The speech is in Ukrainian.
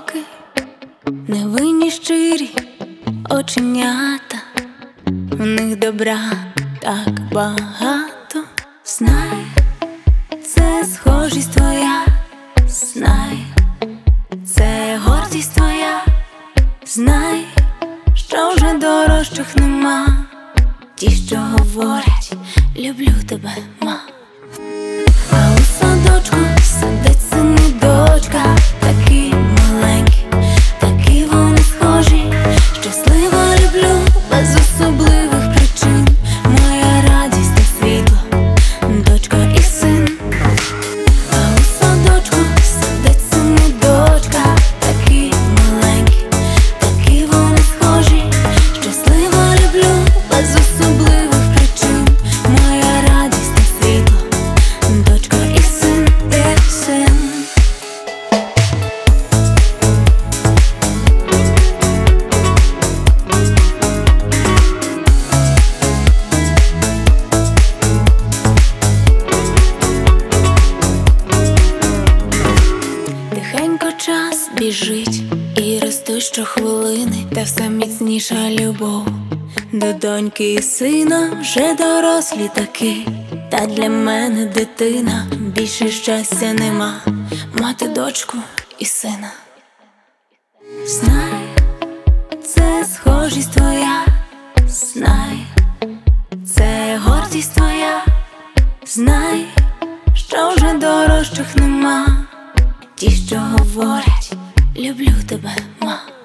кроки, невинні щирі оченята, у них добра так багато. Знай, це схожість твоя, знай, це гордість твоя, знай, що вже дорожчих нема. Ті, що говорять, люблю тебе, ма. А у садочку сидить син і дочка, такі маленькі, такі вони схожі. Щаслива люблю без особливих причин, моя радість та світло, дочка і син. А у садочку сидить син і дочка, такі маленькі, такі вони схожі. Щаслива люблю без особливих причин, моя радість та світло, дочка і син, і син. Тихенько час біжить, і ростуть щохвилини, та все міцніша любов до доньки і сина. Вже дорослі таки, та для мене дитина. Більше щастя нема, мати дочку і сина. Знай, це схожість твоя, знай, це гордість твоя, знай, що вже дорожчих нема. Ті, що говорять, люблю тебе, ма.